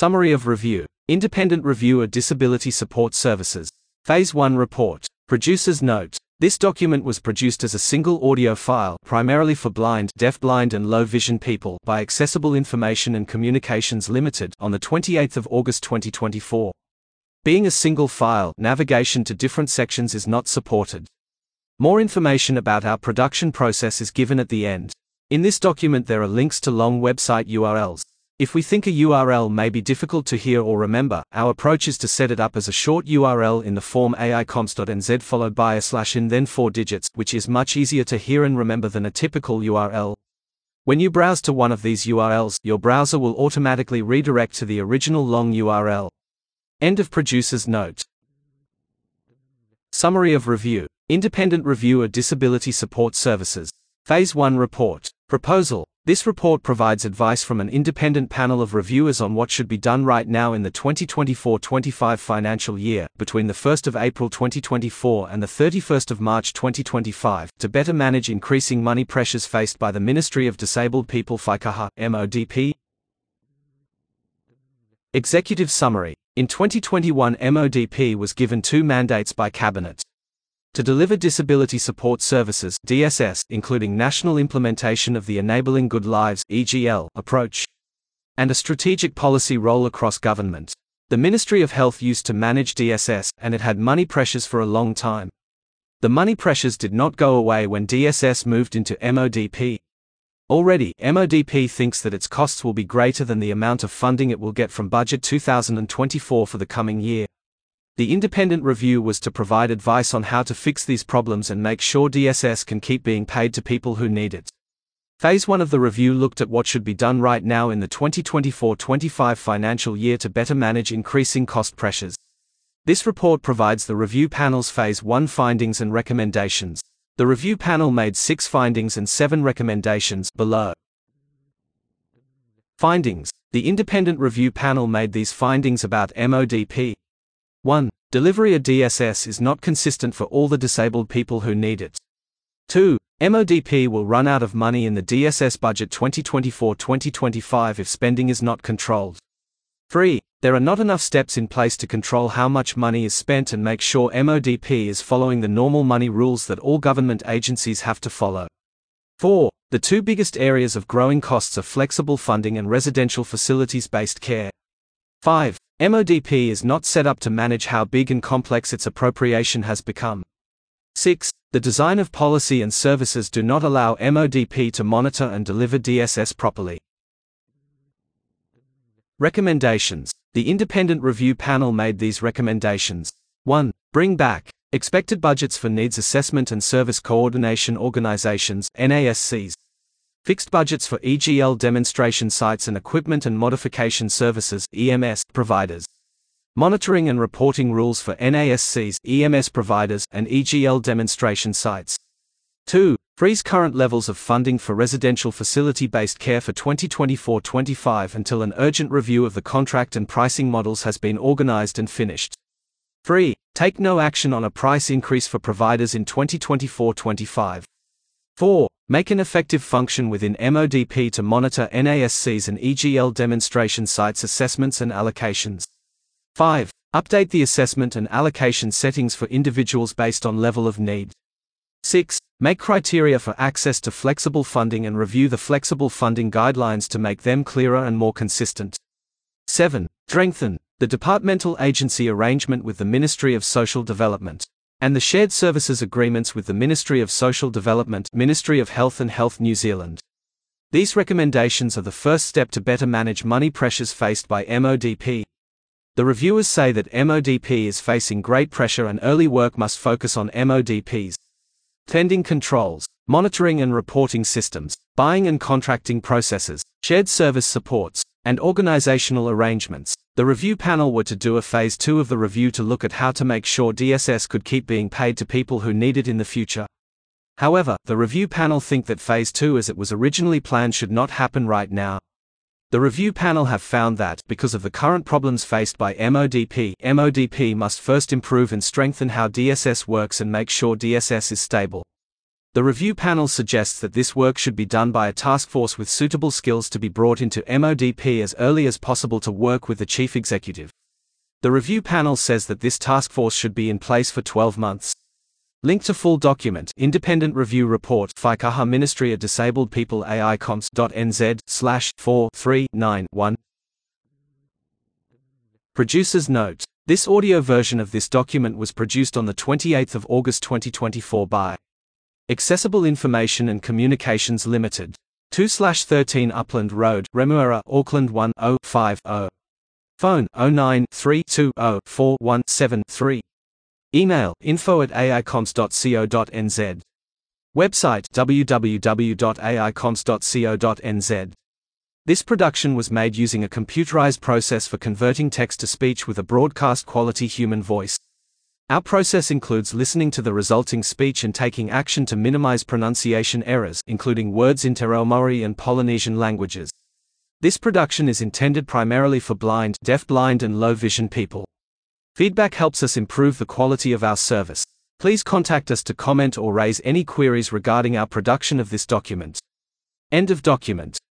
Summary of review. Independent review of disability support services. Phase 1 report. Producer's note. This document was produced as a single audio file, primarily for blind, deafblind and low vision people, by Accessible Information and Communications Limited, on the 28th of August 2024. Being a single file, navigation to different sections is not supported. More information about our production process is given at the end. In this document there are links to long website URLs. If we think a URL may be difficult to hear or remember, our approach is to set it up as a short URL in the form aicoms.nz followed by / and then 4 digits, which is much easier to hear and remember than a typical URL. When you browse to one of these URLs, your browser will automatically redirect to the original long URL. End of producer's note. Summary of review. Independent review of disability support services. Phase 1 report. Proposal. This report provides advice from an independent panel of reviewers on what should be done right now in the 2024-25 financial year, between the 1st of April 2024 and the 31st of March 2025, to better manage increasing money pressures faced by the Ministry of Disabled People FICAHA, MODP. Executive Summary. In 2021 MODP was given 2 mandates by Cabinet. To deliver disability support services, DSS, including national implementation of the Enabling Good Lives (EGL) approach, and a strategic policy role across government. The Ministry of Health used to manage DSS, and it had money pressures for a long time. The money pressures did not go away when DSS moved into MODP. Already, MODP thinks that its costs will be greater than the amount of funding it will get from Budget 2024 for the coming year. The independent review was to provide advice on how to fix these problems and make sure DSS can keep being paid to people who need it. Phase 1 of the review looked at what should be done right now in the 2024-25 financial year to better manage increasing cost pressures. This report provides the review panel's Phase 1 findings and recommendations. The review panel made 6 findings and 7 recommendations, below. Findings. The independent review panel made these findings about MODP. 1. Delivery of DSS is not consistent for all the disabled people who need it. 2. MODP will run out of money in the DSS budget 2024-2025 if spending is not controlled. 3. There are not enough steps in place to control how much money is spent and make sure MODP is following the normal money rules that all government agencies have to follow. 4. The 2 biggest areas of growing costs are flexible funding and residential facilities-based care. 5. MODP is not set up to manage how big and complex its appropriation has become. 6. The design of policy and services do not allow MODP to monitor and deliver DSS properly. Recommendations. The independent review panel made these recommendations. 1. Bring back expected budgets for needs assessment and service coordination organizations, NASCs. Fixed budgets for EGL demonstration sites and equipment and modification services, EMS, providers. Monitoring and reporting rules for NASCs, EMS providers, and EGL demonstration sites. 2. Freeze current levels of funding for residential facility-based care for 2024-25 until an urgent review of the contract and pricing models has been organized and finished. 3. Take no action on a price increase for providers in 2024-25. 4. Make an effective function within MODP to monitor NASCs and EGL demonstration sites assessments and allocations. 5. Update the assessment and allocation settings for individuals based on level of need. 6. Make criteria for access to flexible funding and review the flexible funding guidelines to make them clearer and more consistent. 7. Strengthen the departmental agency arrangement with the Ministry of Social Development and the shared services agreements with the Ministry of Social Development, Ministry of Health and Health New Zealand. These recommendations are the first step to better manage money pressures faced by MODP. The reviewers say that MODP is facing great pressure and early work must focus on MODP's spending controls, monitoring and reporting systems, buying and contracting processes, shared service supports, and organizational arrangements. The review panel were to do a Phase 2 of the review to look at how to make sure DSS could keep being paid to people who need it in the future. However, the review panel think that Phase 2 as it was originally planned should not happen right now. The review panel have found that, because of the current problems faced by MODP must first improve and strengthen how DSS works and make sure DSS is stable. The review panel suggests that this work should be done by a task force with suitable skills to be brought into MODP as early as possible to work with the chief executive. The review panel says that this task force should be in place for 12 months. Link to full document, Independent Review Report, FICAHA Ministry of Disabled People AICOMS.nz/4391. Producer's note: this audio version of this document was produced on the 28th of August 2024 by Accessible Information and Communications Limited, 2/13 Upland Road, Remuera, Auckland 1050. Phone 0932044173. Email info@aicoms.co.nz. Website www.aicoms.co.nz. This production was made using a computerized process for converting text to speech with a broadcast quality human voice. Our process includes listening to the resulting speech and taking action to minimize pronunciation errors, including words in Te Reo Maori and Polynesian languages. This production is intended primarily for blind, deafblind, and low vision people. Feedback helps us improve the quality of our service. Please contact us to comment or raise any queries regarding our production of this document. End of document.